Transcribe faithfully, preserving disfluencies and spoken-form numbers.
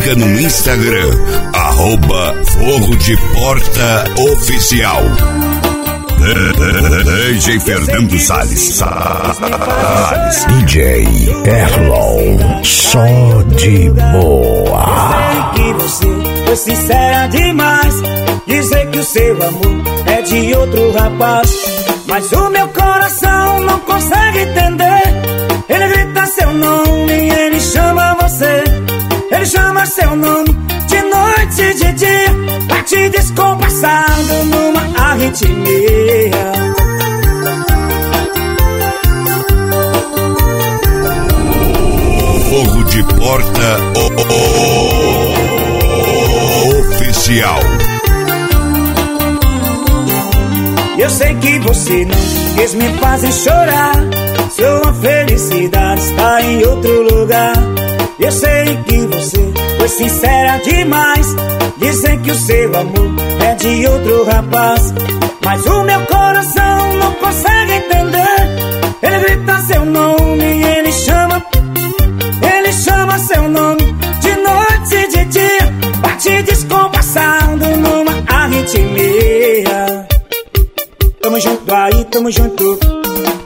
siga no Instagram, arroba Fogo de Porta Oficial. D J Fernando Salles, Salles. D J Erlon, só de boa. Eu sei que você foi sincera demais, dizer que o seu amor é de outro rapaz, mas o meu coração não consegue entender. Ele grita seu nome, ele chama você, ele chama seu nome de noite e de dia, bate descompassado numa arritmia. Fogo de Porta o, o, o, Oficial. Eu sei que você não quis me fazer chorar, sua felicidade está em outro lugar. Eu sei que você foi sincera demais, dizem que o seu amor é de outro rapaz, mas o meu coração não consegue entender. Ele grita seu nome, ele chama, ele chama seu nome de noite e de dia, bate descompassado numa arritmia. Tamo junto aí, tamo junto,